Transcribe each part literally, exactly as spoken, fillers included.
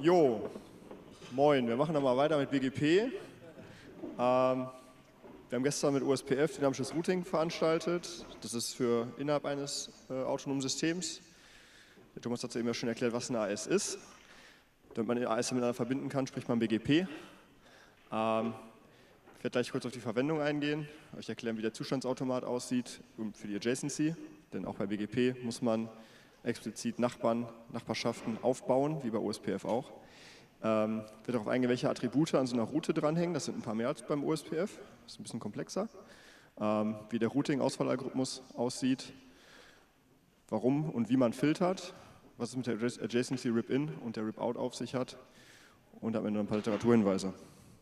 Jo, moin, wir machen nochmal weiter mit B G P. Ähm, wir haben gestern mit O S P F dynamisches Routing veranstaltet. Das ist für innerhalb eines äh, autonomen Systems. Der Thomas hat ja eben schon erklärt, was ein A S ist. Damit man A S miteinander verbinden kann, spricht man B G P. Ähm, ich werde gleich kurz auf die Verwendung eingehen, euch erklären, wie der Zustandsautomat aussieht für die Adjacency. Denn auch bei B G P muss man explizit Nachbarn, Nachbarschaften aufbauen, wie bei O S P F auch. Ähm, wird darauf eingehen, welche Attribute an so einer Route dranhängen. Das sind ein paar mehr als beim O S P F. Das ist ein bisschen komplexer. Ähm, wie der Routing-Auswahlalgorithmus aussieht, warum und wie man filtert, was es mit der Adjacency Rip-In und der Rip-Out auf sich hat und am Ende ein paar Literaturhinweise.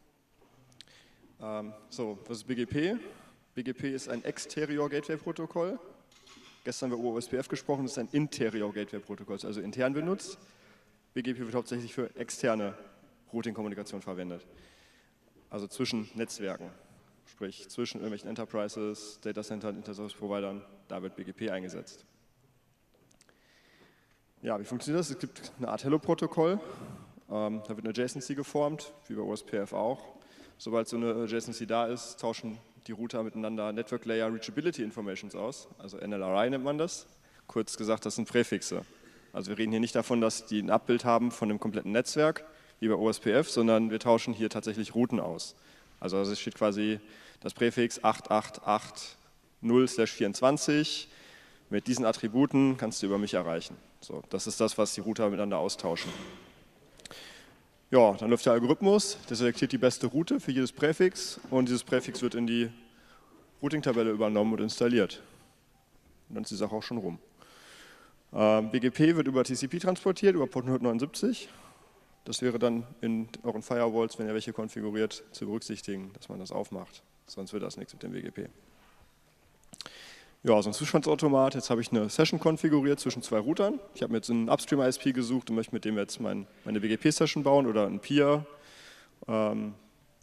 Ähm, so, was ist B G P? B G P ist ein Exterior-Gateway-Protokoll. Gestern haben wir über O S P F gesprochen, das ist ein Interior-Gateway-Protokoll, also intern benutzt. B G P wird hauptsächlich für externe Routing-Kommunikation verwendet, also zwischen Netzwerken, sprich zwischen irgendwelchen Enterprises, Datacentern, Interservice-Providern, da wird B G P eingesetzt. Ja, wie funktioniert das? Es gibt eine Art Hello-Protokoll, ähm, da wird eine Adjacency geformt, wie bei O S P F auch. Sobald so eine Adjacency da ist, tauschen die Router miteinander Network Layer Reachability Informations aus, also N L R I nennt man das. Kurz gesagt, das sind Präfixe. Also wir reden hier nicht davon, dass die ein Abbild haben von dem kompletten Netzwerk, wie bei O S P F, sondern wir tauschen hier tatsächlich Routen aus. Also es steht quasi das Präfix acht acht acht null vierundzwanzig. Mit diesen Attributen kannst du über mich erreichen. So, das ist das, was die Router miteinander austauschen. Ja, dann läuft der Algorithmus, der selektiert die beste Route für jedes Präfix und dieses Präfix wird in die Routing-Tabelle übernommen und installiert. Und dann ist die Sache auch schon rum. Ähm, B G P wird über T C P transportiert, über Port hundertneunundsiebzig. Das wäre dann in euren Firewalls, wenn ihr welche konfiguriert, zu berücksichtigen, dass man das aufmacht. Sonst wird das nichts mit dem B G P. Ja, so ein Zustandsautomat. Jetzt habe ich eine Session konfiguriert zwischen zwei Routern. Ich habe mir jetzt einen Upstream I S P gesucht und möchte mit dem jetzt mein, meine B G P-Session bauen oder ein Peer. Ähm,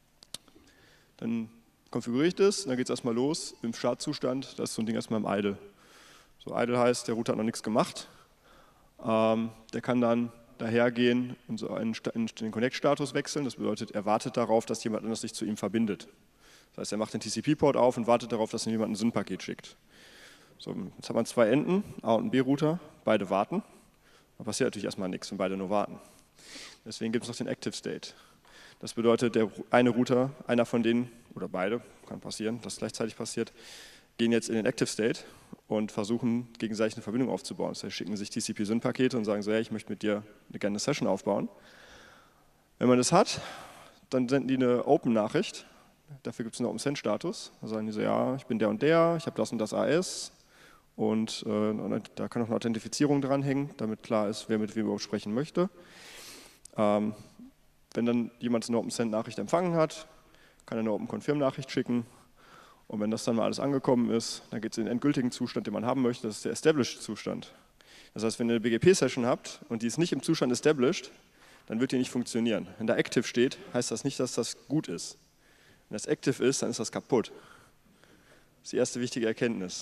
dann konfiguriere ich das und dann geht es erstmal los im Startzustand. Da ist so ein Ding erstmal im Idle. So, Idle heißt, der Router hat noch nichts gemacht. Ähm, der kann dann dahergehen und so einen, den Connect-Status wechseln. Das bedeutet, er wartet darauf, dass jemand anders sich zu ihm verbindet. Das heißt, er macht den T C P-Port auf und wartet darauf, dass ihm jemand ein S Y N-Paket schickt. So, jetzt hat man zwei Enden, A- und B-Router, beide warten. Da passiert natürlich erstmal nichts, wenn beide nur warten. Deswegen gibt es noch den Active State. Das bedeutet, der eine Router, einer von denen, oder beide, kann passieren, dass gleichzeitig passiert, gehen jetzt in den Active State und versuchen, gegenseitig eine Verbindung aufzubauen. Das heißt, schicken sich T C P-S Y N-Pakete und sagen so, hey, ich möchte mit dir gerne eine Session aufbauen. Wenn man das hat, dann senden die eine Open-Nachricht. Dafür gibt es einen Open-Send-Status. Da sagen die so, ja, ich bin der und der, ich habe das und das A S. Und äh, da kann auch eine Authentifizierung dranhängen, damit klar ist, wer mit wem überhaupt sprechen möchte. Ähm, wenn dann jemand eine Open-Send-Nachricht empfangen hat, kann er eine Open-Confirm-Nachricht schicken. Und wenn das dann mal alles angekommen ist, dann geht es in den endgültigen Zustand, den man haben möchte, das ist der Established-Zustand. Das heißt, wenn ihr eine B G P-Session habt und die ist nicht im Zustand Established, dann wird die nicht funktionieren. Wenn da Active steht, heißt das nicht, dass das gut ist. Wenn das Active ist, dann ist das kaputt. Das ist die erste wichtige Erkenntnis.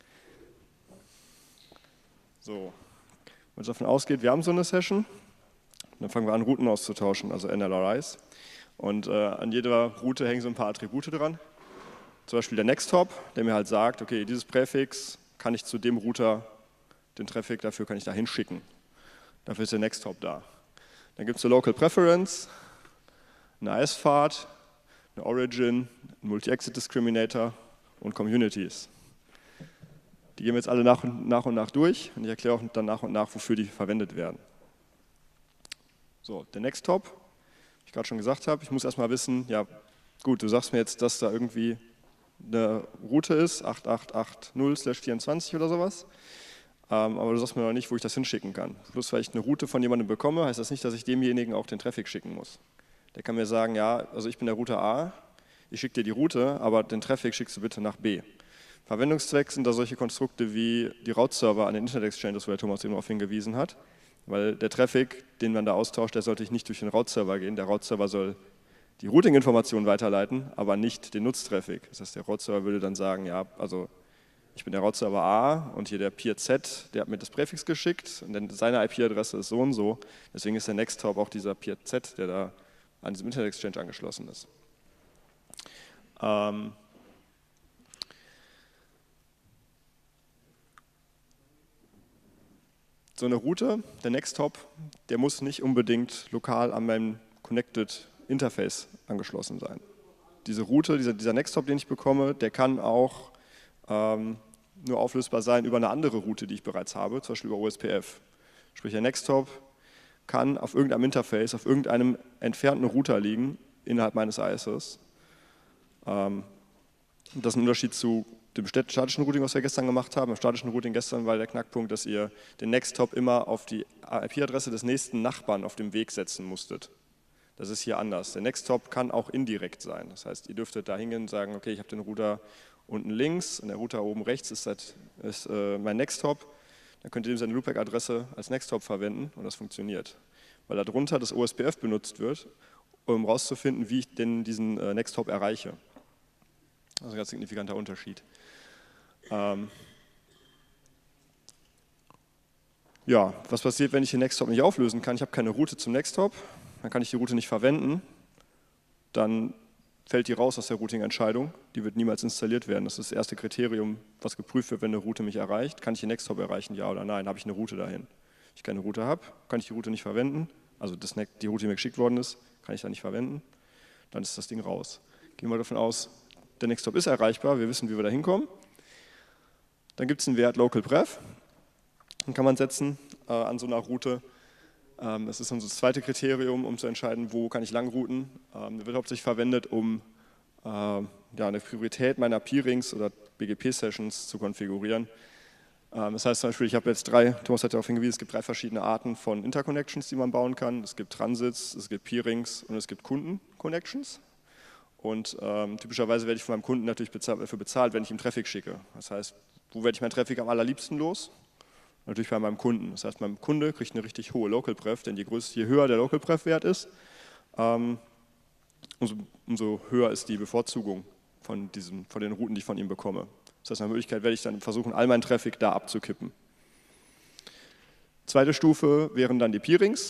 So, wenn es davon ausgeht, wir haben so eine Session, dann fangen wir an, Routen auszutauschen, also N L R Is. Und äh, an jeder Route hängen so ein paar Attribute dran. Zum Beispiel der Next-Hop, der mir halt sagt, okay, dieses Präfix kann ich zu dem Router, den Traffic, dafür kann ich da hinschicken. Dafür ist der Next-Hop da. Dann gibt es eine Local Preference, eine I S-Pfad, eine Origin, ein Multi-Exit-Discriminator und Communities. Die gehen wir jetzt alle nach und, nach und nach durch und ich erkläre auch dann nach und nach, wofür die verwendet werden. So, der Next-Hop, wie ich gerade schon gesagt habe, ich muss erstmal wissen, ja gut, du sagst mir jetzt, dass da irgendwie eine Route ist, acht acht acht null vierundzwanzig oder sowas, ähm, aber du sagst mir noch nicht, wo ich das hinschicken kann. Plus, weil ich eine Route von jemandem bekomme, heißt das nicht, dass ich demjenigen auch den Traffic schicken muss. Der kann mir sagen, ja, also ich bin der Router A, ich schicke dir die Route, aber den Traffic schickst du bitte nach B. Verwendungszweck sind da solche Konstrukte wie die Route-Server an den Internet-Exchanges, wo der Thomas eben darauf hingewiesen hat, weil der Traffic, den man da austauscht, der sollte nicht durch den Route-Server gehen. Der Route-Server soll die Routing-Informationen weiterleiten, aber nicht den Nutztraffic. Das heißt, der Route-Server würde dann sagen, ja, also ich bin der Route-Server A und hier der Peer Z, der hat mir das Präfix geschickt und dann seine I P-Adresse ist so und so. Deswegen ist der Nexthop auch dieser Peer Z, der da an diesem Internet Exchange angeschlossen ist. Ähm so eine Route, der Nexthop, der muss nicht unbedingt lokal an meinem Connected Interface angeschlossen sein. Diese Route, dieser, dieser Nexthop, den ich bekomme, der kann auch ähm, nur auflösbar sein über eine andere Route, die ich bereits habe, zum Beispiel über O S P F. Sprich, der Nexthop kann auf irgendeinem Interface, auf irgendeinem entfernten Router liegen, innerhalb meines A S. Ähm, das ist ein Unterschied zu dem statischen Routing, was wir gestern gemacht haben. Im statischen Routing gestern war der Knackpunkt, dass ihr den Nexthop immer auf die I P-Adresse des nächsten Nachbarn auf dem Weg setzen musstet. Das ist hier anders. Der Nexthop kann auch indirekt sein. Das heißt, ihr dürftet da hingehen und sagen, okay, ich habe den Router unten links und der Router oben rechts ist, das, ist äh, mein Nexthop. Dann könnt ihr ihm seine Loopback-Adresse als Nexthop verwenden und das funktioniert. Weil darunter das O S P F benutzt wird, um herauszufinden, wie ich denn diesen äh, Nexthop erreiche. Das ist ein ganz signifikanter Unterschied. Ähm ja, was passiert, wenn ich den Nexthop nicht auflösen kann? Ich habe keine Route zum Nexthop, dann kann ich die Route nicht verwenden, dann fällt die raus aus der Routing-Entscheidung, die wird niemals installiert werden. Das ist das erste Kriterium, was geprüft wird, wenn eine Route mich erreicht. Kann ich den Nexthop erreichen, ja oder nein? Habe ich eine Route dahin? Wenn ich keine Route habe, kann ich die Route nicht verwenden, also das, die Route, die mir geschickt worden ist, kann ich da nicht verwenden, dann ist das Ding raus. Gehen wir davon aus, der Nexthop ist erreichbar, wir wissen, wie wir da hinkommen. Dann gibt es einen Wert localpref, den kann man setzen äh, an so einer Route. Ähm, das ist unser zweites Kriterium, um zu entscheiden, wo kann ich langrouten. Ähm, der wird hauptsächlich verwendet, um äh, ja, eine Priorität meiner Peerings oder B G P-Sessions zu konfigurieren. Ähm, das heißt zum Beispiel, ich habe jetzt drei, Thomas hat darauf hingewiesen, es gibt drei verschiedene Arten von Interconnections, die man bauen kann. Es gibt Transits, es gibt Peerings und es gibt Kunden-Connections. Und ähm, typischerweise werde ich von meinem Kunden natürlich bezahlt, dafür bezahlt, wenn ich ihm Traffic schicke. Das heißt, wo werde ich meinen Traffic am allerliebsten los? Natürlich bei meinem Kunden. Das heißt, mein Kunde kriegt eine richtig hohe localpref, denn je, größer, je höher der localpref-Wert ist, ähm, umso, umso höher ist die Bevorzugung von, diesem, von den Routen, die ich von ihm bekomme. Das heißt, nach Möglichkeit werde ich dann versuchen, all meinen Traffic da abzukippen. Zweite Stufe wären dann die Peerings,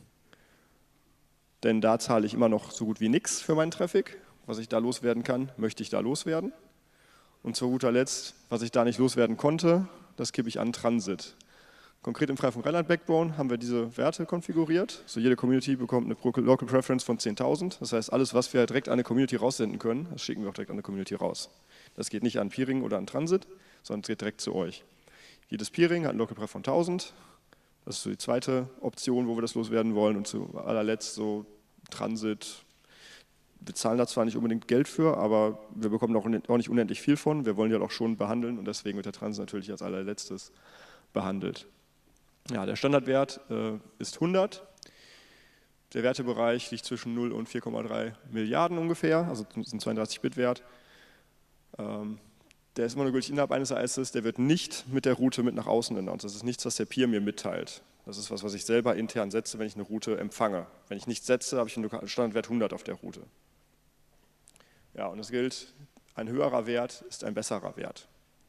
denn da zahle ich immer noch so gut wie nichts für meinen Traffic. Was ich da loswerden kann, möchte ich da loswerden. Und zu guter Letzt, was ich da nicht loswerden konnte, das kippe ich an Transit. Konkret im Freifunk Rheinland Backbone haben wir diese Werte konfiguriert. So jede Community bekommt eine Local Preference von zehntausend. Das heißt, alles, was wir direkt an eine Community raussenden können, das schicken wir auch direkt an eine Community raus. Das geht nicht an Peering oder an Transit, sondern es geht direkt zu euch. Jedes Peering hat eine Local Pref von tausend. Das ist so die zweite Option, wo wir das loswerden wollen. Und zu allerletzt so Transit. Wir zahlen da zwar nicht unbedingt Geld für, aber wir bekommen auch nicht unendlich viel von. Wir wollen ja auch schon behandeln und deswegen wird der Transit natürlich als allerletztes behandelt. Ja, der Standardwert äh, ist hundert. Der Wertebereich liegt zwischen null und vier Komma drei Milliarden ungefähr, also das ist ein zweiunddreißig Bit Wert. Ähm, der ist immer nur gültig innerhalb eines A S, der wird nicht mit der Route mit nach außen announced. Das ist nichts, was der Peer mir mitteilt. Das ist was, was ich selber intern setze, wenn ich eine Route empfange. Wenn ich nichts setze, habe ich einen Standardwert hundert auf der Route. Ja, und es gilt, ein höherer Wert ist ein besserer Wert.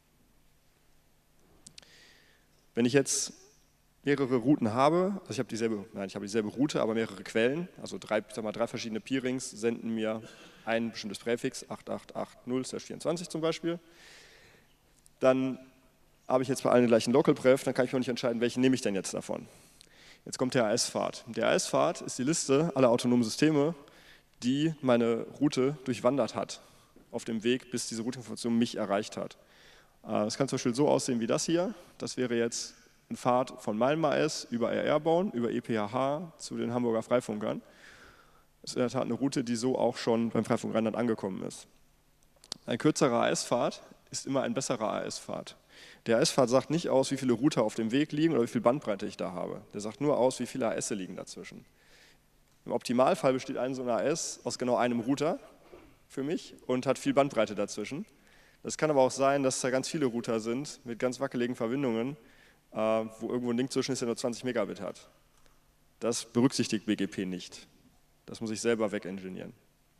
Wenn ich jetzt mehrere Routen habe, also ich habe dieselbe, nein, ich habe dieselbe Route, aber mehrere Quellen, also drei, sag mal, drei verschiedene Peerings senden mir ein bestimmtes Präfix, acht acht acht null vierundzwanzig zum Beispiel, dann habe ich jetzt bei allen den gleichen Localpref, dann kann ich mir nicht entscheiden, welchen nehme ich denn jetzt davon. Jetzt kommt der A S-Pfad. Der A S-Pfad ist die Liste aller autonomen Systeme, die meine Route durchwandert hat, auf dem Weg, bis diese Routing-Information mich erreicht hat. Das kann zum Beispiel so aussehen wie das hier. Das wäre jetzt ein Pfad von meinem A S über Airborne, über E P H H zu den Hamburger Freifunkern. Das ist in der Tat eine Route, die so auch schon beim Freifunk Rheinland angekommen ist. Ein kürzerer A S-Pfad ist immer ein besserer A S-Pfad. Der A S-Pfad sagt nicht aus, wie viele Router auf dem Weg liegen oder wie viel Bandbreite ich da habe. Der sagt nur aus, wie viele A S liegen dazwischen. Im Optimalfall besteht ein so ein A S aus genau einem Router für mich und hat viel Bandbreite dazwischen. Das kann aber auch sein, dass da ganz viele Router sind mit ganz wackeligen Verbindungen, wo irgendwo ein Link zwischen ist, der nur zwanzig Megabit hat. Das berücksichtigt B G P nicht. Das muss ich selber wegingenieren.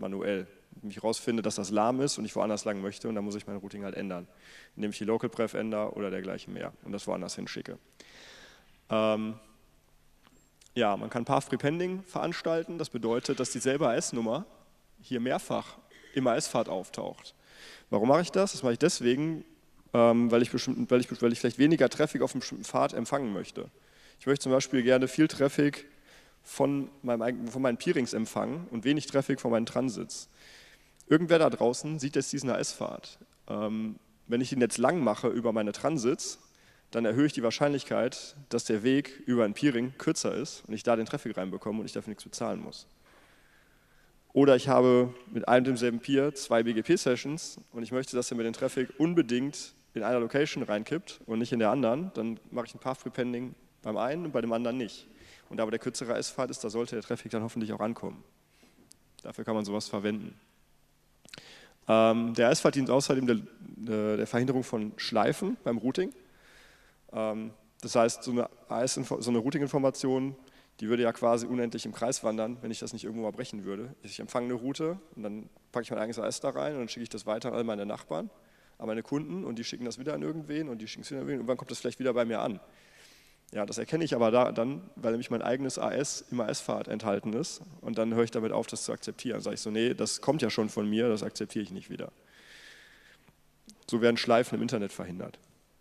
manuell. Wenn ich rausfinde, dass das lahm ist und ich woanders lang möchte, und dann muss ich mein Routing halt ändern, indem ich die Local Pref ändere oder dergleichen mehr und das woanders hinschicke. Ähm, ja, man kann Path Prepending veranstalten. Das bedeutet, dass dieselbe A S-Nummer hier mehrfach im A S-Pfad auftaucht. Warum mache ich das? Das mache ich deswegen, ähm, weil, ich bestimmt, weil, ich, weil ich vielleicht weniger Traffic auf einem bestimmten Pfad empfangen möchte. Ich möchte zum Beispiel gerne viel Traffic von, meinem, von meinen Peerings empfangen und wenig Traffic von meinen Transits. Irgendwer da draußen sieht jetzt diesen A S-Pfad. Ähm, wenn ich ihn jetzt lang mache über meine Transits, dann erhöhe ich die Wahrscheinlichkeit, dass der Weg über ein Peering kürzer ist und ich da den Traffic reinbekomme und ich dafür nichts bezahlen muss. Oder ich habe mit einem demselben Peer zwei B G P-Sessions und ich möchte, dass er mir den Traffic unbedingt in einer Location reinkippt und nicht in der anderen. Dann mache ich ein Path Prepending beim einen und bei dem anderen nicht. Und da aber der kürzere A S-Pfad ist, da sollte der Traffic dann hoffentlich auch ankommen. Dafür kann man sowas verwenden. Ähm, der A S-Pfad dient außerdem der, der Verhinderung von Schleifen beim Routing. Ähm, das heißt, so eine, A S, so eine Routing-Information, die würde ja quasi unendlich im Kreis wandern, wenn ich das nicht irgendwo mal brechen würde. Ich empfange eine Route und dann packe ich mein eigenes A S da rein und dann schicke ich das weiter an all meine Nachbarn, an meine Kunden und die schicken das wieder an irgendwen und die schicken es wieder an irgendwen und irgendwann kommt das vielleicht wieder bei mir an. Ja, das erkenne ich aber da, dann, weil nämlich mein eigenes A S im A S-Pfad enthalten ist und dann höre ich damit auf, das zu akzeptieren. Dann sage ich so, nee, das kommt ja schon von mir, das akzeptiere ich nicht wieder. So werden Schleifen im Internet verhindert.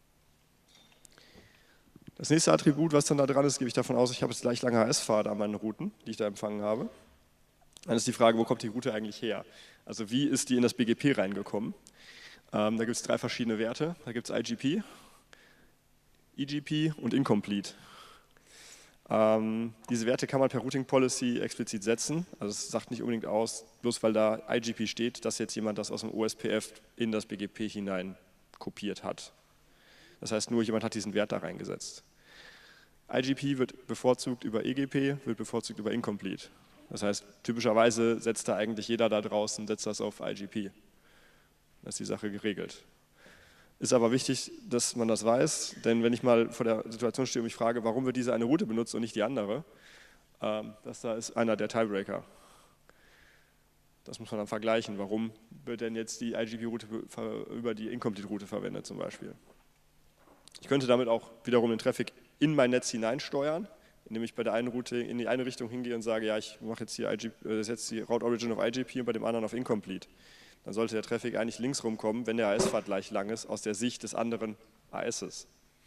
Das nächste Attribut, was dann da dran ist, gebe ich davon aus, ich habe jetzt gleich lange A S-Pfade an meinen Routen, die ich da empfangen habe. Dann ist die Frage, wo kommt die Route eigentlich her? Also wie ist die in das B G P reingekommen? Ähm, da gibt es drei verschiedene Werte. Da gibt es I G P, E G P und Incomplete. Ähm, diese Werte kann man per Routing Policy explizit setzen. Also es sagt nicht unbedingt aus, bloß weil da I G P steht, dass jetzt jemand das aus dem O S P F in das B G P hinein kopiert hat. Das heißt, nur jemand hat diesen Wert da reingesetzt. I G P wird bevorzugt über E G P, wird bevorzugt über Incomplete. Das heißt, typischerweise setzt da eigentlich jeder da draußen, setzt das auf I G P. Das ist die Sache geregelt. Ist aber wichtig, dass man das weiß, denn wenn ich mal vor der Situation stehe und mich frage, warum wird diese eine Route benutzt und nicht die andere, ähm, das da ist einer der Tiebreaker. Das muss man dann vergleichen. Warum wird denn jetzt die I G P-Route über die Incomplete-Route verwendet zum Beispiel? Ich könnte damit auch wiederum den Traffic in mein Netz hineinsteuern, indem ich bei der einen Route in die eine Richtung hingehe und sage, ja, ich mache jetzt hier I G P, äh, setze die Route Origin auf I G P und bei dem anderen auf Incomplete. Dann sollte der Traffic eigentlich links rumkommen, wenn der A S-Pfad gleich lang ist, aus der Sicht des anderen A S.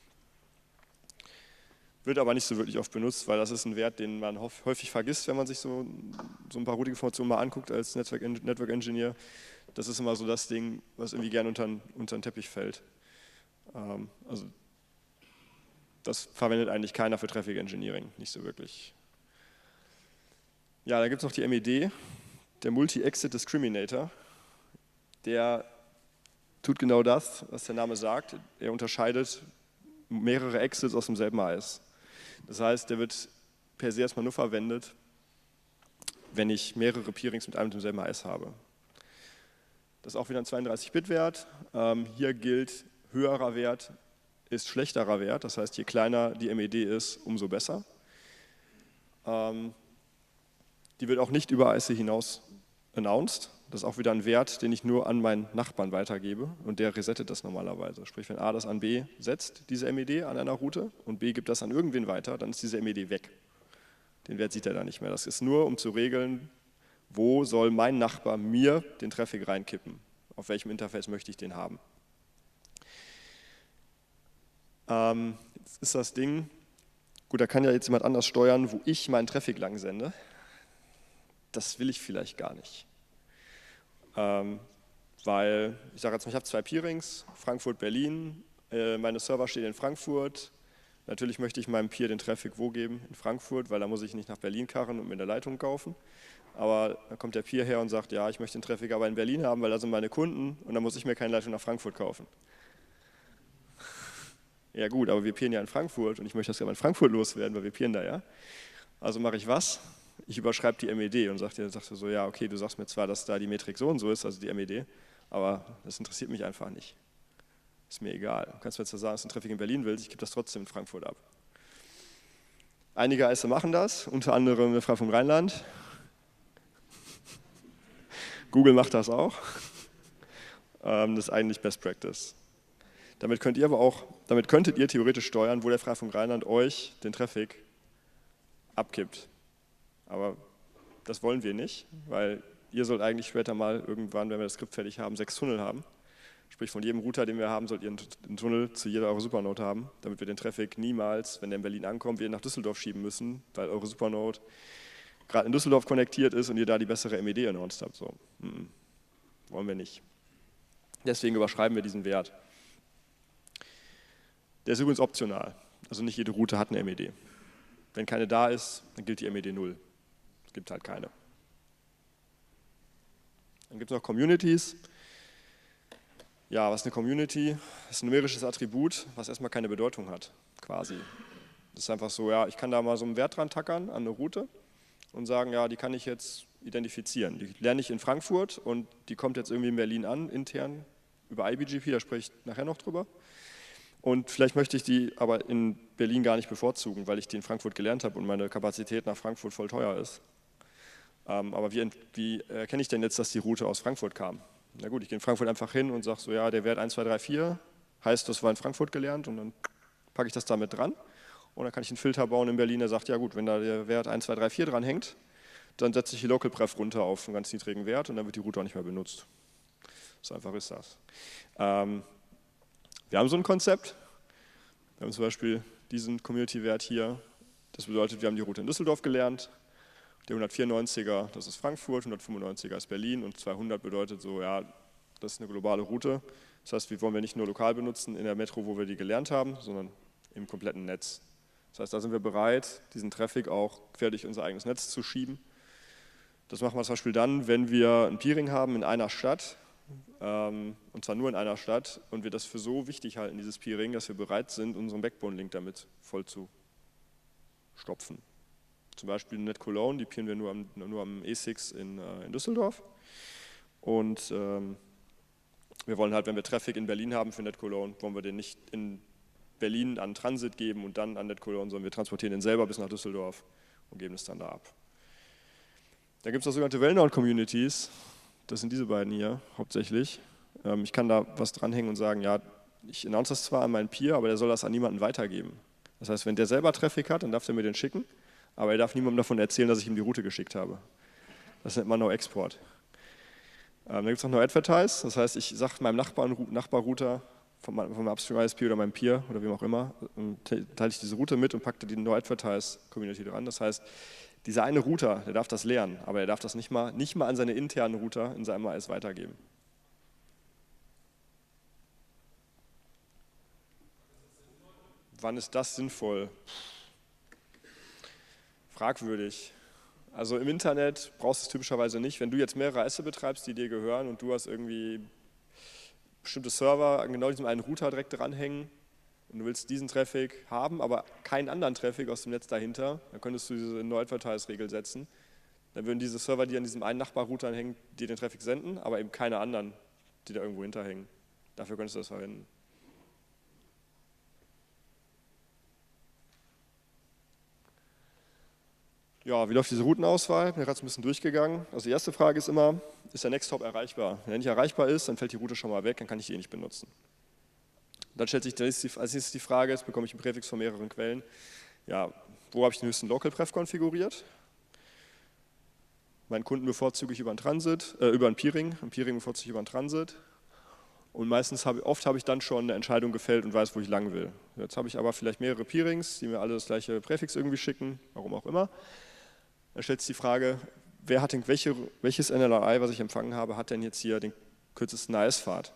Wird aber nicht so wirklich oft benutzt, weil das ist ein Wert, den man häufig vergisst, wenn man sich so, so ein paar Routing-Informationen mal anguckt als Network, Network Engineer. Das ist immer so das Ding, was irgendwie gerne unter, unter den Teppich fällt. Ähm, also das verwendet eigentlich keiner für Traffic Engineering, nicht so wirklich. Ja, da gibt es noch die M E D, der Multi-Exit Discriminator. Der tut genau das, was der Name sagt. Er unterscheidet mehrere Exits aus demselben A S. Das heißt, der wird per se erstmal nur verwendet, wenn ich mehrere Peerings mit einem und demselben A S habe. Das ist auch wieder ein zweiunddreißig Bit Wert. Ähm, hier gilt, höherer Wert ist schlechterer Wert. Das heißt, je kleiner die M E D ist, umso besser. Ähm, die wird auch nicht über A S hinaus announced. Das ist auch wieder ein Wert, den ich nur an meinen Nachbarn weitergebe und der resettet das normalerweise. Sprich, wenn A das an B setzt, diese M E D an einer Route und B gibt das an irgendwen weiter, dann ist diese M E D weg. Den Wert sieht er da nicht mehr. Das ist nur, um zu regeln, wo soll mein Nachbar mir den Traffic reinkippen. Auf welchem Interface möchte ich den haben. Ähm, jetzt ist das Ding, gut, da kann ja jetzt jemand anders steuern, wo ich meinen Traffic lang sende. Das will ich vielleicht gar nicht. Ähm, weil, ich sage jetzt mal, ich habe zwei Peerings, Frankfurt, Berlin, äh, meine Server stehen in Frankfurt. Natürlich möchte ich meinem Peer den Traffic wo geben? In Frankfurt, weil da muss ich nicht nach Berlin karren und mir eine Leitung kaufen. Aber dann kommt der Peer her und sagt, ja, ich möchte den Traffic aber in Berlin haben, weil da sind meine Kunden und dann muss ich mir keine Leitung nach Frankfurt kaufen. Ja gut, aber wir peeren ja in Frankfurt und ich möchte das ja in Frankfurt loswerden, weil wir peeren da ja. Also mache ich was? Ich überschreibe die M E D und sage dir, sagst du so, ja okay, du sagst mir zwar, dass da die Metrik so und so ist, also die M E D, aber das interessiert mich einfach nicht. Ist mir egal. Du kannst mir zwar sagen, dass du einen Traffic in Berlin willst, ich gebe das trotzdem in Frankfurt ab. Einige A S machen das, unter anderem der Freifunk Rheinland. Google macht das auch. ähm, das ist eigentlich Best Practice. Damit könnt ihr aber auch, damit könntet ihr theoretisch steuern, wo der Freifunk Rheinland euch den Traffic abkippt. Aber das wollen wir nicht, weil ihr sollt eigentlich später mal irgendwann, wenn wir das Skript fertig haben, sechs Tunnel haben. Sprich, von jedem Router, den wir haben, sollt ihr einen Tunnel zu jeder eurer Supernode haben, damit wir den Traffic niemals, wenn der in Berlin ankommt, wir ihn nach Düsseldorf schieben müssen, weil eure Supernode gerade in Düsseldorf konnektiert ist und ihr da die bessere M E D announced habt. So. Hm. Wollen wir nicht. Deswegen überschreiben wir diesen Wert. Der ist übrigens optional. Also nicht jede Route hat eine M E D. Wenn keine da ist, dann gilt die M E D null. Es gibt halt keine. Dann gibt es noch Communities. Ja, was ist eine Community? Das ist ein numerisches Attribut, was erstmal keine Bedeutung hat, quasi. Das ist einfach so, ja, ich kann da mal so einen Wert dran tackern an eine Route und sagen, ja, die kann ich jetzt identifizieren. Die lerne ich in Frankfurt und die kommt jetzt irgendwie in Berlin an, intern, über I B G P, da spreche ich nachher noch drüber. Und vielleicht möchte ich die aber in Berlin gar nicht bevorzugen, weil ich die in Frankfurt gelernt habe und meine Kapazität nach Frankfurt voll teuer ist. Ähm, aber wie, wie erkenne ich denn jetzt, dass die Route aus Frankfurt kam? Na gut, ich gehe in Frankfurt einfach hin und sage so, ja, der Wert eins, zwei, drei, vier heißt, das war in Frankfurt gelernt und dann packe ich das damit dran. Und dann kann ich einen Filter bauen in Berlin, der sagt, ja gut, wenn da der Wert eins, zwei, drei, vier dran hängt, dann setze ich die Local Pref runter auf einen ganz niedrigen Wert und dann wird die Route auch nicht mehr benutzt. So einfach ist das. Ähm, wir haben so ein Konzept. Wir haben zum Beispiel diesen Community-Wert hier. Das bedeutet, wir haben die Route in Düsseldorf gelernt. Der hundertvierundneunziger, das ist Frankfurt, hundertfünfundneunziger ist Berlin und zweihundert bedeutet so, ja, das ist eine globale Route. Das heißt, wir wollen wir nicht nur lokal benutzen in der Metro, wo wir die gelernt haben, sondern im kompletten Netz. Das heißt, da sind wir bereit, diesen Traffic auch quer durch unser eigenes Netz zu schieben. Das machen wir zum Beispiel dann, wenn wir ein Peering haben in einer Stadt, ähm, und zwar nur in einer Stadt, und wir das für so wichtig halten, dieses Peering, dass wir bereit sind, unseren Backbone-Link damit voll zu stopfen. Zum Beispiel Net Cologne, die peeren wir nur am, nur am E sechs in, äh, in Düsseldorf. Und ähm, wir wollen halt, wenn wir Traffic in Berlin haben für Net Cologne, wollen wir den nicht in Berlin an Transit geben und dann an Net Cologne, sondern wir transportieren den selber bis nach Düsseldorf und geben es dann da ab. Da gibt es auch sogenannte Well-Known-Communities. Das sind diese beiden hier hauptsächlich. Ähm, ich kann da was dranhängen und sagen, ja, ich announce das zwar an meinen Peer, aber der soll das an niemanden weitergeben. Das heißt, wenn der selber Traffic hat, dann darf der mir den schicken. Aber er darf niemandem davon erzählen, dass ich ihm die Route geschickt habe. Das nennt man No-Export. Ähm, dann gibt es noch No-Advertise, das heißt, ich sage meinem Nachbarn, Nachbarrouter, von meinem Upstream I S P oder meinem Peer oder wem auch immer, teile ich diese Route mit und packe die No-Advertise-Community dran. Das heißt, dieser eine Router, der darf das lernen, aber er darf das nicht mal, nicht mal an seine internen Router in seinem A S weitergeben. Wann ist das sinnvoll? Fragwürdig. Also im Internet brauchst du es typischerweise nicht. Wenn du jetzt mehrere A S betreibst, die dir gehören und du hast irgendwie bestimmte Server an genau diesem einen Router direkt dranhängen und du willst diesen Traffic haben, aber keinen anderen Traffic aus dem Netz dahinter, dann könntest du diese No-Advertise-Regel setzen. Dann würden diese Server, die an diesem einen Nachbarrouter hängen, dir den Traffic senden, aber eben keine anderen, die da irgendwo hinterhängen. Dafür könntest du das verwenden. Ja, wie läuft diese Routenauswahl? Ich bin gerade ein bisschen durchgegangen. Also die erste Frage ist immer, ist der Nexthop erreichbar? Wenn er nicht erreichbar ist, dann fällt die Route schon mal weg, dann kann ich die eh nicht benutzen. Dann stellt sich als nächstes die Frage, jetzt bekomme ich einen Präfix von mehreren Quellen, ja, wo habe ich den höchsten Local Pref konfiguriert? Meinen Kunden bevorzuge ich über einen Transit, äh, über ein Peering, ein Peering bevorzuge ich über einen Transit. Und meistens habe, oft habe ich dann schon eine Entscheidung gefällt und weiß, wo ich lang will. Jetzt habe ich aber vielleicht mehrere Peerings, die mir alle das gleiche Präfix irgendwie schicken, warum auch immer. Dann stellt sich die Frage, wer hat denn, welche, welches N L R I, was ich empfangen habe, hat denn jetzt hier den kürzesten A S-Pfad?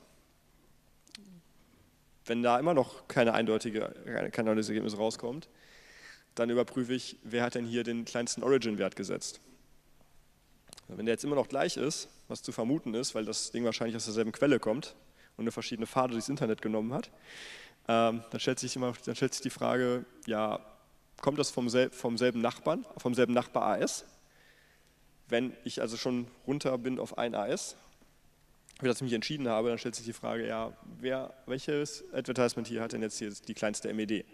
Wenn da immer noch keine eindeutige, kein eindeutiges Ergebnis rauskommt, dann überprüfe ich, wer hat denn hier den kleinsten Origin-Wert gesetzt. Wenn der jetzt immer noch gleich ist, was zu vermuten ist, weil das Ding wahrscheinlich aus derselben Quelle kommt und eine verschiedene Pfade durchs Internet genommen hat, ähm, dann, stellt sich immer, dann stellt sich die Frage, ja, kommt das vom, sel vom selben Nachbarn, vom selben Nachbar-A S? Wenn ich also schon runter bin auf ein A S, für das ich mich entschieden habe, dann stellt sich die Frage, ja, wer, welches Advertisement hier hat denn jetzt hier die kleinste M E D?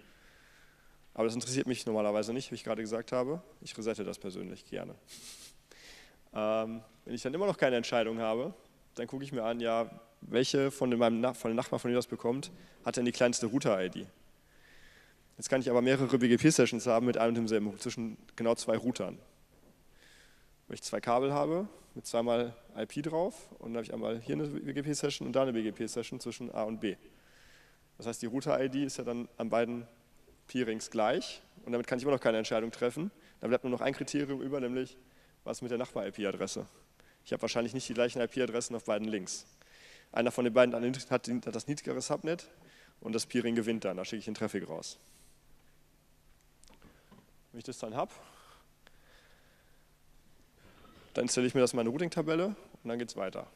Aber das interessiert mich normalerweise nicht, wie ich gerade gesagt habe. Ich resette das persönlich gerne. Ähm, wenn ich dann immer noch keine Entscheidung habe, dann gucke ich mir an, ja, welche von, den, meinem Na von den Nachbarn, von dem das bekommt, hat denn die kleinste Router-I D? Jetzt kann ich aber mehrere B G P-Sessions haben mit einem und demselben, zwischen genau zwei Routern. Wenn ich zwei Kabel habe, mit zweimal I P drauf, und dann habe ich einmal hier eine B G P-Session und da eine B G P-Session zwischen A und B. Das heißt, die Router-I D ist ja dann an beiden Peerings gleich und damit kann ich immer noch keine Entscheidung treffen. Dann bleibt nur noch ein Kriterium über, nämlich was mit der Nachbar-I P-Adresse. Ich habe wahrscheinlich nicht die gleichen I P-Adressen auf beiden Links. Einer von den beiden hat das niedrigere Subnet und das Peering gewinnt dann, da schicke ich den Traffic raus. Wenn ich das dann habe, dann installiere ich mir das in meine Routing-Tabelle und dann geht es weiter.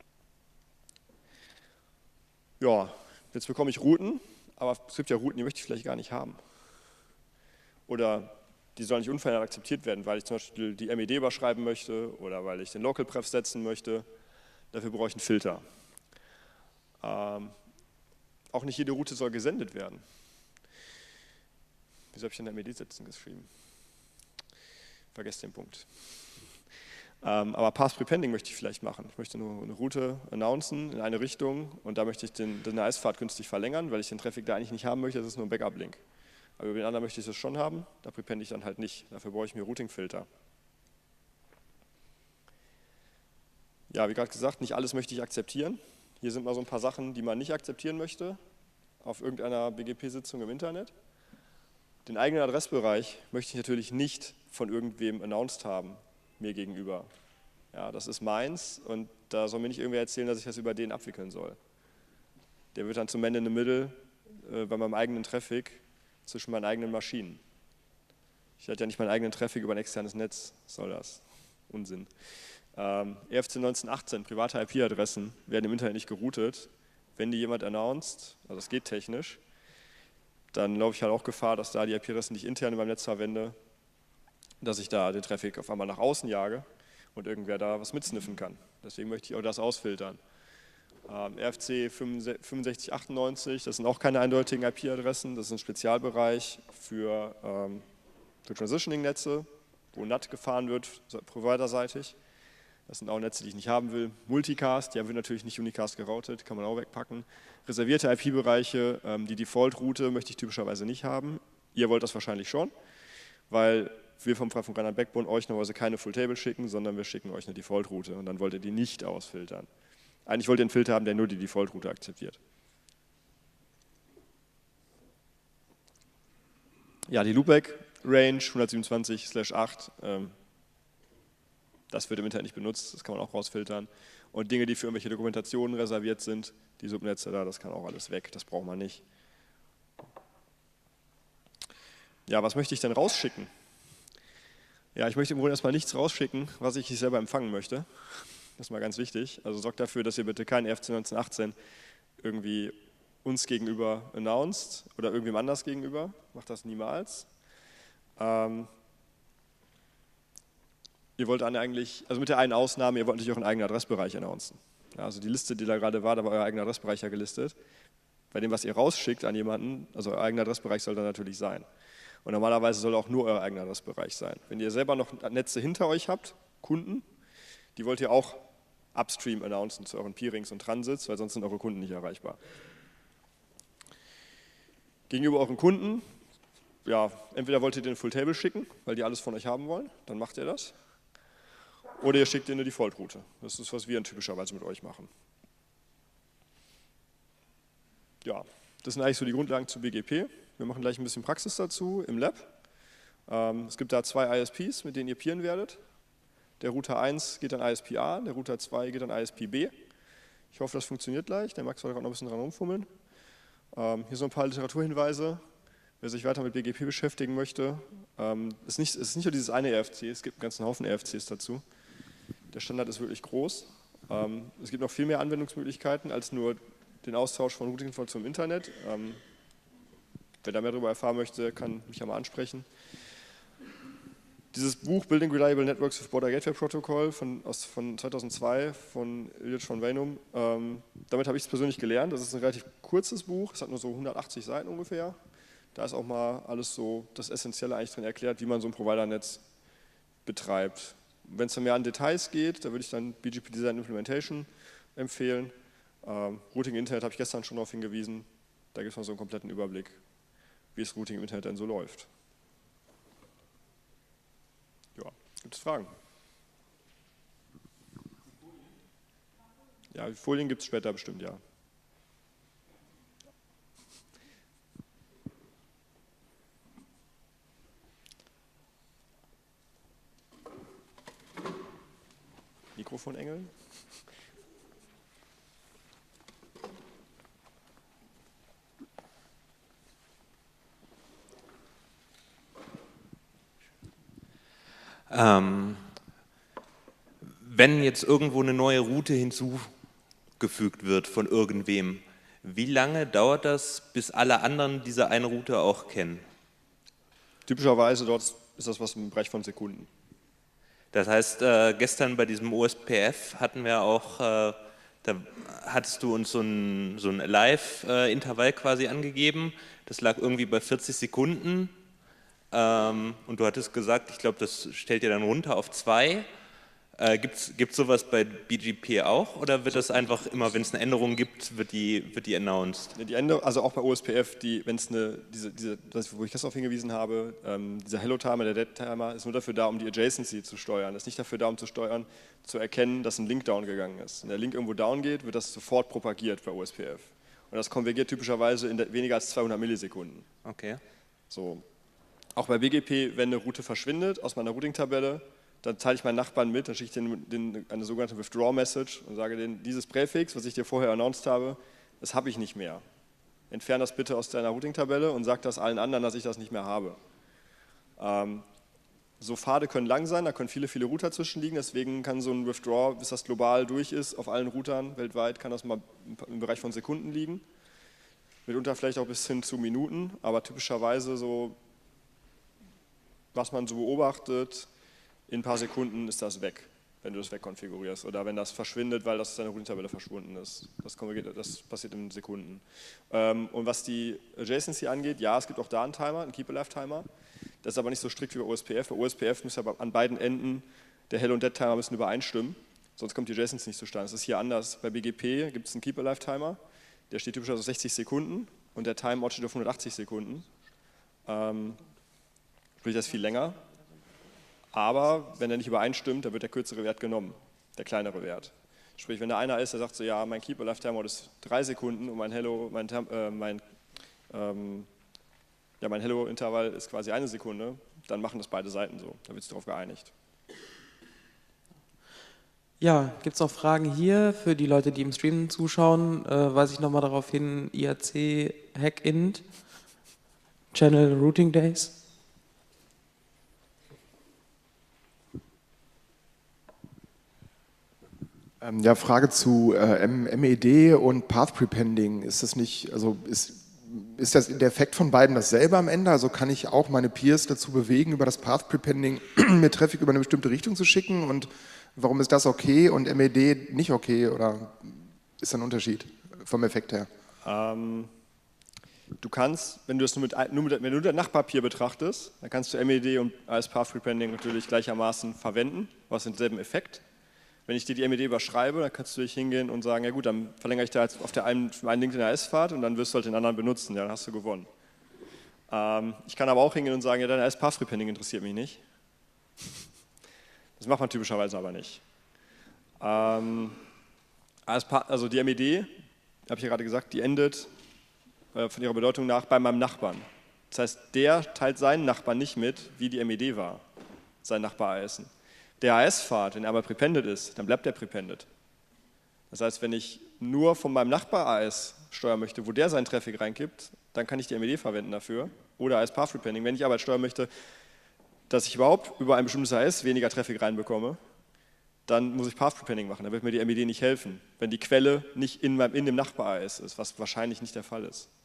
Ja, jetzt bekomme ich Routen, aber es gibt ja Routen, die möchte ich vielleicht gar nicht haben. Oder die sollen nicht unverändert akzeptiert werden, weil ich zum Beispiel die M E D überschreiben möchte oder weil ich den Local Pref setzen möchte. Dafür brauche ich einen Filter. Ähm, auch nicht jede Route soll gesendet werden. Wieso habe ich denn M E D setzen geschrieben? Vergesst den Punkt. Ähm, aber Path Prepending möchte ich vielleicht machen. Ich möchte nur eine Route announcen in eine Richtung und da möchte ich den, den Eispfad künstlich verlängern, weil ich den Traffic da eigentlich nicht haben möchte, das ist nur ein Backup-Link. Aber über den anderen möchte ich das schon haben, da prepende ich dann halt nicht. Dafür brauche ich mir Routing-Filter. Ja, wie gerade gesagt, nicht alles möchte ich akzeptieren. Hier sind mal so ein paar Sachen, die man nicht akzeptieren möchte auf irgendeiner B G P-Sitzung im Internet. Den eigenen Adressbereich möchte ich natürlich nicht von irgendwem announced haben, mir gegenüber. Ja, das ist meins und da soll mir nicht irgendwer erzählen, dass ich das über den abwickeln soll. Der wird dann zum Man in the Middle äh, bei meinem eigenen Traffic zwischen meinen eigenen Maschinen. Ich hatte ja nicht meinen eigenen Traffic über ein externes Netz, was soll das? Unsinn. Ähm, E F C neunzehnhundertachtzehn, private I P-Adressen werden im Internet nicht geroutet. Wenn die jemand announced, also es geht technisch, dann laufe ich halt auch Gefahr, dass da die I P-Adressen, die ich intern in meinem Netz verwende, dass ich da den Traffic auf einmal nach außen jage und irgendwer da was mitsniffen kann. Deswegen möchte ich auch das ausfiltern. Ähm, R F C fünfundsechzig achtundneunzig, das sind auch keine eindeutigen I P-Adressen, das ist ein Spezialbereich für, ähm, für Transitioning-Netze, wo N A T gefahren wird, providerseitig. Das sind auch Netze, die ich nicht haben will. Multicast, ja, wird natürlich nicht Unicast geroutet, kann man auch wegpacken. Reservierte I P-Bereiche, ähm, die Default-Route möchte ich typischerweise nicht haben. Ihr wollt das wahrscheinlich schon, weil wir vom Freifunk Rheinland Backbone euch normalerweise keine Full-Table schicken, sondern wir schicken euch eine Default-Route und dann wollt ihr die nicht ausfiltern. Eigentlich wollt ihr einen Filter haben, der nur die Default-Route akzeptiert. Ja, die Loopback-Range hundertsiebenundzwanzig slash acht, ähm, das wird im Internet nicht benutzt, das kann man auch rausfiltern. Und Dinge, die für irgendwelche Dokumentationen reserviert sind, die Subnetze da, das kann auch alles weg, das braucht man nicht. Ja, was möchte ich denn rausschicken? Ja, ich möchte im Grunde erstmal nichts rausschicken, was ich nicht selber empfangen möchte. Das ist mal ganz wichtig. Also sorgt dafür, dass ihr bitte kein E F C neunzehnhundertachtzehn irgendwie uns gegenüber announced oder irgendwem anders gegenüber. Macht das niemals. Ähm, ihr wollt dann eigentlich, also mit der einen Ausnahme, ihr wollt natürlich auch einen eigenen Adressbereich announcen. Ja, also die Liste, die da gerade war, da war euer eigener Adressbereich ja gelistet. Bei dem, was ihr rausschickt an jemanden, also euer eigener Adressbereich soll dann natürlich sein. Und normalerweise soll auch nur euer eigener Adressbereich sein. Wenn ihr selber noch Netze hinter euch habt, Kunden, die wollt ihr auch upstream announcen zu euren Peerings und Transits, weil sonst sind eure Kunden nicht erreichbar. Gegenüber euren Kunden, ja, entweder wollt ihr den Full Table schicken, weil die alles von euch haben wollen, dann macht ihr das. Oder ihr schickt ihnen eine Default-Route. Das ist, was wir typischerweise mit euch machen. Ja, das sind eigentlich so die Grundlagen zu B G P. Wir machen gleich ein bisschen Praxis dazu im Lab. Ähm, es gibt da zwei I S Ps, mit denen ihr peeren werdet. Der Router eins geht an I S P A, der Router zwei geht an I S P B. Ich hoffe, das funktioniert gleich. Der Max soll gerade noch ein bisschen dran rumfummeln. Ähm, hier so ein paar Literaturhinweise. Wer sich weiter mit B G P beschäftigen möchte, ähm, ist nicht, ist nicht nur dieses eine E F C, es gibt einen ganzen Haufen E F Cs dazu. Der Standard ist wirklich groß. Ähm, es gibt noch viel mehr Anwendungsmöglichkeiten als nur den Austausch von Routing-Informationen im Internet. Ähm, wer da mehr darüber erfahren möchte, kann mich ja mal ansprechen. Dieses Buch Building Reliable Networks with Border Gateway Protocol von, aus, von zweitausendzwei von Ilyich von Weinum, ähm, damit habe ich es persönlich gelernt. Das ist ein relativ kurzes Buch, es hat nur so hundertachtzig Seiten ungefähr. Da ist auch mal alles so das Essentielle eigentlich drin erklärt, wie man so ein Provider-Netz betreibt, Wenn es mehr an Details geht, da würde ich dann B G P Design Implementation empfehlen. Ähm, Routing Internet habe ich gestern schon darauf hingewiesen. Da gibt es mal so einen kompletten Überblick, wie das Routing im Internet denn so läuft. Ja, gibt es Fragen? Ja, Folien gibt es später bestimmt, ja. Mikrofonengel. Ähm, wenn jetzt irgendwo eine neue Route hinzugefügt wird von irgendwem, wie lange dauert das, bis alle anderen diese eine Route auch kennen? Typischerweise dort ist das was im Bereich von Sekunden. Das heißt, äh, gestern bei diesem O S P F hatten wir auch, äh, da hattest du uns so ein, so ein Live-Intervall quasi angegeben. Das lag irgendwie bei vierzig Sekunden. Ähm, und du hattest gesagt, ich glaube, das stellt ihr dann runter auf zwei. Äh, Gibt es sowas bei B G P auch oder wird das einfach immer, wenn es eine Änderung gibt, wird die, wird die announced? Die Änderung, also auch bei O S P F, die, wenn es eine, diese, diese, das, wo ich gestern darauf hingewiesen habe, ähm, dieser Hello-Timer, der Dead-Timer, ist nur dafür da, um die Adjacency zu steuern. Ist nicht dafür da, um zu steuern, zu erkennen, dass ein Link down gegangen ist. Wenn der Link irgendwo down geht, wird das sofort propagiert bei O S P F. Und das konvergiert typischerweise in der, weniger als zweihundert Millisekunden. Okay. So. Auch bei B G P, wenn eine Route verschwindet aus meiner Routing-Tabelle, dann teile ich meinen Nachbarn mit, dann schicke ich denen, denen eine sogenannte Withdraw-Message und sage denen, dieses Präfix, was ich dir vorher announced habe, das habe ich nicht mehr. Entferne das bitte aus deiner Routing-Tabelle und sag das allen anderen, dass ich das nicht mehr habe. Ähm, so Pfade können lang sein, da können viele, viele Router zwischenliegen, deswegen kann so ein Withdraw, bis das global durch ist, auf allen Routern weltweit, kann das mal im Bereich von Sekunden liegen. Mitunter vielleicht auch bis hin zu Minuten, aber typischerweise so, was man so beobachtet, in ein paar Sekunden ist das weg, wenn du das wegkonfigurierst. Oder wenn das verschwindet, weil das aus deiner Routing-Tabelle verschwunden ist. Das, das passiert in Sekunden. Und was die Adjacency angeht, ja, es gibt auch da einen Timer, einen Keep-Alive-Timer. Das ist aber nicht so strikt wie bei O S P F. Bei O S P F muss ja an beiden Enden der Hello- und Dead-Timer müssen übereinstimmen. Sonst kommt die Adjacency nicht zustande. Das ist hier anders. Bei B G P gibt es einen Keep-Alive-Timer. Der steht typischerweise auf sechzig Sekunden und der Timeout steht auf hundertachtzig Sekunden. Ähm, sprich, das ist viel länger. Aber wenn er nicht übereinstimmt, dann wird der kürzere Wert genommen, der kleinere Wert. Sprich, wenn da einer ist, der sagt so, ja, mein Keep-Alive-Timeout ist drei Sekunden und mein Hello, mein, äh, mein, ähm, ja, mein Hello-Intervall ist quasi eine Sekunde, dann machen das beide Seiten so. Da wird sich darauf geeinigt. Ja, gibt es noch Fragen hier für die Leute, die im Stream zuschauen? Äh, weise ich nochmal darauf hin, I R C Hackint, Channel Routing Days. Ja, Frage zu äh, M E D und Path Prepending. Ist das nicht, also ist, ist das der Effekt von beiden dasselbe am Ende? Also kann ich auch meine Peers dazu bewegen, über das Path Prepending mir Traffic über eine bestimmte Richtung zu schicken? Und warum ist das okay und M E D nicht okay? Oder ist da ein Unterschied vom Effekt her? Ähm, du kannst, wenn du das nur mit, nur mit, wenn du das Nachbarpeer betrachtest, dann kannst du M E D und als Path Prepending natürlich gleichermaßen verwenden, was denselben Effekt. Wenn ich dir die M E D überschreibe, dann kannst du dich hingehen und sagen, ja gut, dann verlängere ich da jetzt auf der einen, einen Link in der S-Fahrt und dann wirst du halt den anderen benutzen, ja, dann hast du gewonnen. Ähm, ich kann aber auch hingehen und sagen, ja, dein Path Prepending interessiert mich nicht. Das macht man typischerweise aber nicht. Ähm, also die M E D, habe ich ja gerade gesagt, die endet äh, von ihrer Bedeutung nach bei meinem Nachbarn. Das heißt, der teilt seinen Nachbarn nicht mit, wie die M E D war, sein Nachbar A S en. Der A S-Pfad, wenn er aber prependet ist, dann bleibt er prependet. Das heißt, wenn ich nur von meinem Nachbar A S steuern möchte, wo der seinen Traffic reinkippt, dann kann ich die M E D verwenden dafür oder als Path Prepending. Wenn ich aber steuern möchte, dass ich überhaupt über ein bestimmtes A S weniger Traffic reinbekomme, dann muss ich Path Prepending machen. Dann wird mir die M E D nicht helfen, wenn die Quelle nicht in, meinem, in dem Nachbar-A S ist, was wahrscheinlich nicht der Fall ist.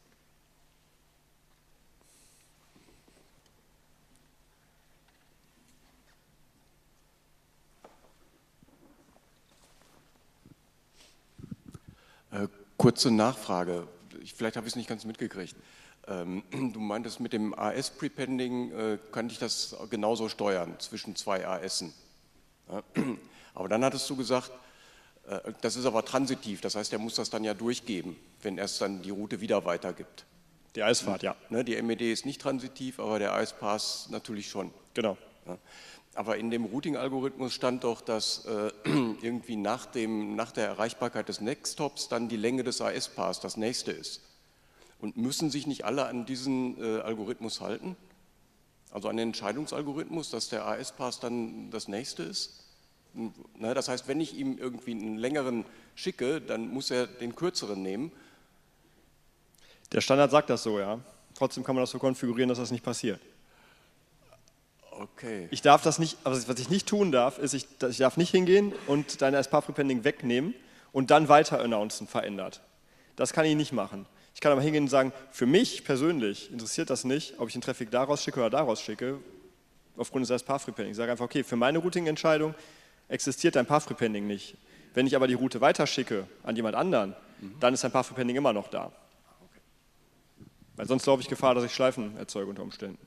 Äh, kurze Nachfrage, ich, vielleicht habe ich es nicht ganz mitgekriegt. Ähm, du meintest, mit dem A S-Prepending äh, kann ich das genauso steuern zwischen zwei A S en. Ja. Aber dann hattest du gesagt, äh, das ist aber transitiv, das heißt, er muss das dann ja durchgeben, wenn er es dann die Route wieder weitergibt. Die I S-Fahrt, ja. Ne, die M E D ist nicht transitiv, aber der I S-Pass natürlich schon. Genau. Ja. Aber in dem Routing-Algorithmus stand doch, dass äh, irgendwie nach, dem, nach der Erreichbarkeit des Next-Stops dann die Länge des I S-Pass das nächste ist. Und müssen sich nicht alle an diesen äh, Algorithmus halten? Also an den Entscheidungsalgorithmus, dass der I S-Pass dann das nächste ist? Na, das heißt, wenn ich ihm irgendwie einen längeren schicke, dann muss er den kürzeren nehmen. Der Standard sagt das so, ja. Trotzdem kann man das so konfigurieren, dass das nicht passiert. Okay. Ich darf das nicht, also was ich nicht tun darf, ist, ich, ich darf nicht hingehen und dein Path-Prepending wegnehmen und dann weiter announcen, verändert. Das kann ich nicht machen. Ich kann aber hingehen und sagen, für mich persönlich interessiert das nicht, ob ich den Traffic daraus schicke oder daraus schicke, aufgrund des Path-Prepending. Ich sage einfach, okay, für meine Routing-Entscheidung existiert dein Path-Prepending nicht. Wenn ich aber die Route weiterschicke an jemand anderen, mhm. dann ist dein Path-Prepending immer noch da. Okay. Weil sonst laufe ich Gefahr, dass ich Schleifen erzeuge unter Umständen.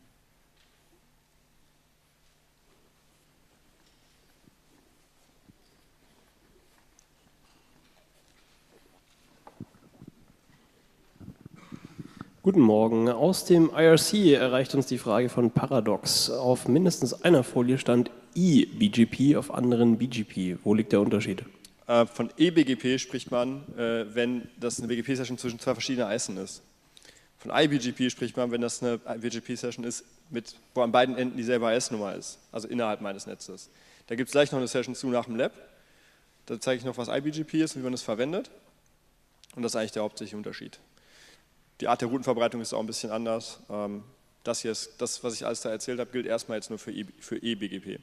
Guten Morgen. Aus dem I R C erreicht uns die Frage von Paradox. Auf mindestens einer Folie stand I-B G P, auf anderen B G P. Wo liegt der Unterschied? Äh, von E B G P spricht man, äh, wenn das eine B G P-Session zwischen zwei verschiedenen I S en ist. Von I B G P spricht man, wenn das eine B G P-Session ist, mit, wo an beiden Enden dieselbe I S-Nummer ist, also innerhalb meines Netzes. Da gibt es gleich noch eine Session zu nach dem Lab. Da zeige ich noch, was I B G P ist und wie man es verwendet. Und das ist eigentlich der hauptsächliche Unterschied. Die Art der Routenverbreitung ist auch ein bisschen anders. Das hier ist, das, was ich alles da erzählt habe, gilt erstmal jetzt nur für E B G P.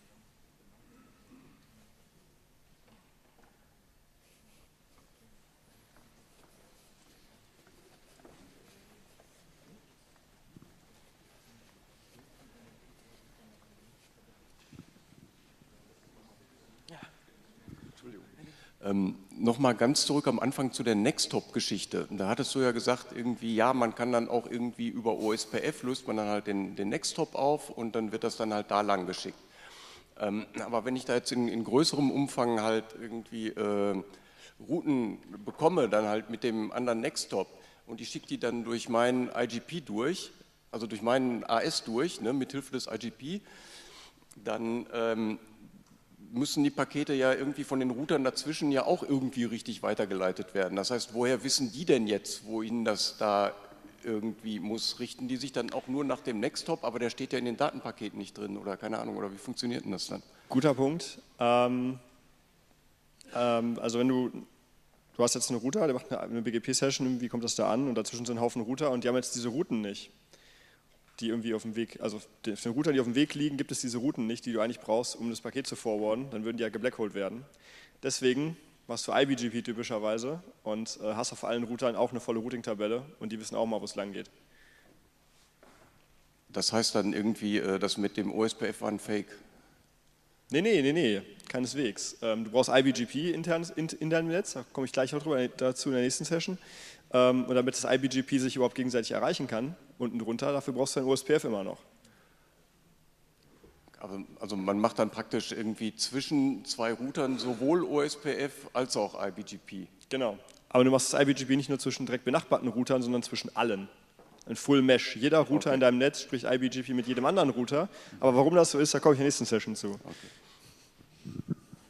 Ähm, Nochmal ganz zurück am Anfang zu der Nextstop-Geschichte. Da hattest du ja gesagt, irgendwie, ja, man kann dann auch irgendwie über O S P F löst man dann halt den, den Nextstop auf und dann wird das dann halt da lang geschickt. Ähm, aber wenn ich da jetzt in, in größerem Umfang halt irgendwie äh, Routen bekomme, dann halt mit dem anderen Nextstop und ich schicke die dann durch meinen I G P durch, also durch meinen A S durch, ne, mit Hilfe des I G P, dann ähm, müssen die Pakete ja irgendwie von den Routern dazwischen ja auch irgendwie richtig weitergeleitet werden. Das heißt, woher wissen die denn jetzt, wo ihnen das da irgendwie muss? Richten die sich dann auch nur nach dem Nextstop, aber der steht ja in den Datenpaketen nicht drin oder keine Ahnung, oder wie funktioniert denn das dann? Guter Punkt. Ähm, ähm, also wenn du, du hast jetzt einen Router, der macht eine, eine B G P-Session, wie kommt das da an? Und dazwischen sind ein Haufen Router und die haben jetzt diese Routen nicht. Die irgendwie auf dem Weg, also für den Router, die auf dem Weg liegen, gibt es diese Routen nicht, die du eigentlich brauchst, um das Paket zu forwarden, dann würden die ja geblackholed werden. Deswegen machst du I B G P typischerweise und äh, hast auf allen Routern auch eine volle Routing-Tabelle und die wissen auch mal, wo es lang geht. Das heißt dann irgendwie, äh, das mit dem O S P F war ein Fake? Nee, nee, nee, nee, keineswegs. Ähm, du brauchst I B G P intern in, in deinem Netz, da komme ich gleich noch drüber, dazu in der nächsten Session. Ähm, und damit das I B G P sich überhaupt gegenseitig erreichen kann, unten drunter, dafür brauchst du ein O S P F immer noch. Also, also man macht dann praktisch irgendwie zwischen zwei Routern sowohl O S P F als auch I B G P. Genau, aber du machst das I B G P nicht nur zwischen direkt benachbarten Routern, sondern zwischen allen. Ein Full Mesh. Jeder Router okay. in deinem Netz spricht I B G P mit jedem anderen Router. Aber warum das so ist, da komme ich in der nächsten Session zu. Okay.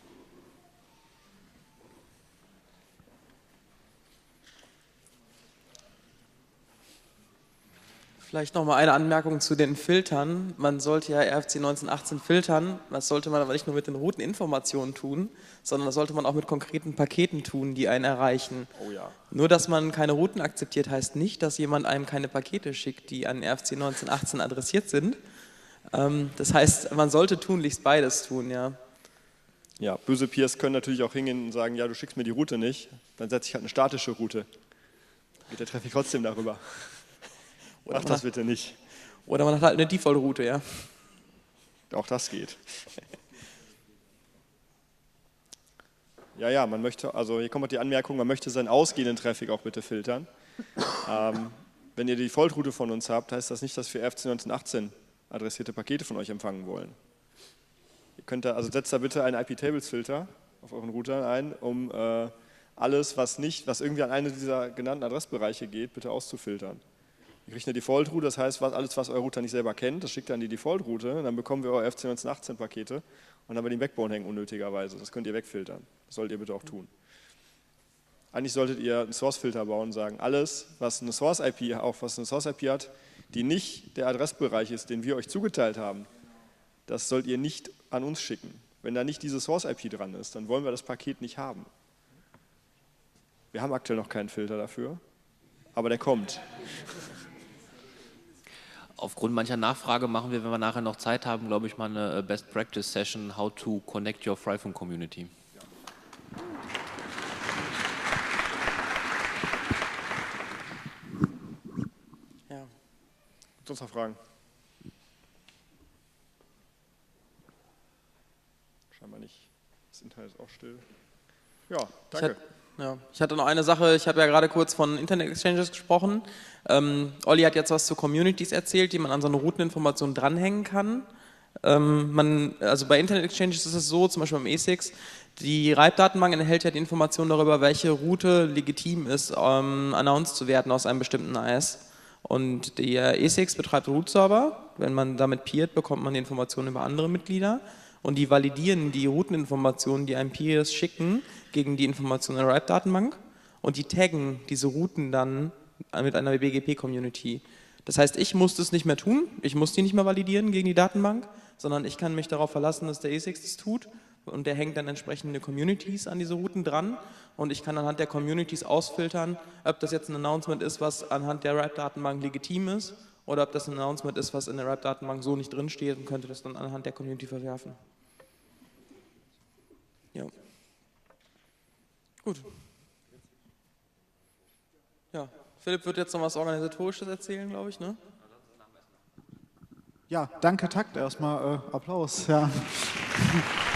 Vielleicht noch mal eine Anmerkung zu den Filtern. Man sollte ja R F C neunzehnhundertachtzehn filtern. Das sollte man aber nicht nur mit den Routeninformationen tun, sondern das sollte man auch mit konkreten Paketen tun, die einen erreichen. Oh ja. Nur, dass man keine Routen akzeptiert, heißt nicht, dass jemand einem keine Pakete schickt, die an R F C neunzehnhundertachtzehn adressiert sind. Das heißt, man sollte tunlichst beides tun, ja. Ja, böse Peers können natürlich auch hingehen und sagen, ja, du schickst mir die Route nicht, dann setze ich halt eine statische Route. Geht der Traffic trotzdem darüber. Mach das bitte nicht. Oder man hat halt eine Default-Route, ja. Auch das geht. Ja, ja, man möchte, also hier kommt die Anmerkung, man möchte seinen ausgehenden Traffic auch bitte filtern. ähm, wenn ihr die Default-Route von uns habt, heißt das nicht, dass wir R F C neunzehnhundertachtzehn adressierte Pakete von euch empfangen wollen. könnt da, also setzt da bitte einen I P-Tables-Filter auf euren Routern ein, um äh, alles, was nicht, was irgendwie an einen dieser genannten Adressbereiche geht, bitte auszufiltern. Ihr kriegt eine Default-Route, das heißt, was, alles, was euer Router nicht selber kennt, das schickt ihr an die Default-Route, dann bekommen wir eure F C neunzehnhundertachtzehn Pakete und dann bei den Backbone hängen unnötigerweise. Das könnt ihr wegfiltern. Das solltet ihr bitte auch tun. Eigentlich solltet ihr einen Source-Filter bauen und sagen, alles, was eine Source-I P, auch was eine Source-I P hat, die nicht der Adressbereich ist, den wir euch zugeteilt haben, das sollt ihr nicht an uns schicken. Wenn da nicht diese Source-I P dran ist, dann wollen wir das Paket nicht haben. Wir haben aktuell noch keinen Filter dafür, aber der kommt. Aufgrund mancher Nachfrage machen wir, wenn wir nachher noch Zeit haben, glaube ich, mal eine Best Practice Session, how to connect your Freifunk Community. Ja. Gibt es noch Fragen? Scheinbar nicht. Das Internet ist auch still. Ja, danke. Ja, ich hatte noch eine Sache, ich habe ja gerade kurz von Internet Exchanges gesprochen. Ähm, Olli hat jetzt was zu Communities erzählt, die man an so eine Routeninformation dranhängen kann. Ähm, man, also bei Internet Exchanges ist es so, zum Beispiel beim E six, die Reib-Datenbank enthält ja die Information darüber, welche Route legitim ist, ähm, announced zu werden aus einem bestimmten I S. Und der E six betreibt Root-Server. Wenn man damit peert, bekommt man die Informationen über andere Mitglieder. Und die validieren die Routeninformationen, die einem Peers schicken, gegen die Informationen der Ripe-Datenbank und die taggen diese Routen dann mit einer B G P-Community. Das heißt, ich muss das nicht mehr tun, ich muss die nicht mehr validieren gegen die Datenbank, sondern ich kann mich darauf verlassen, dass der E six das tut und der hängt dann entsprechende Communities an diese Routen dran und ich kann anhand der Communities ausfiltern, ob das jetzt ein Announcement ist, was anhand der Ripe-Datenbank legitim ist oder ob das ein Announcement ist, was in der Ripe-Datenbank so nicht drin steht und könnte das dann anhand der Community verwerfen. Ja. Gut. Ja, Philipp wird jetzt noch was Organisatorisches erzählen, glaube ich, ne? Ja, danke Takt erstmal, äh, Applaus. Ja.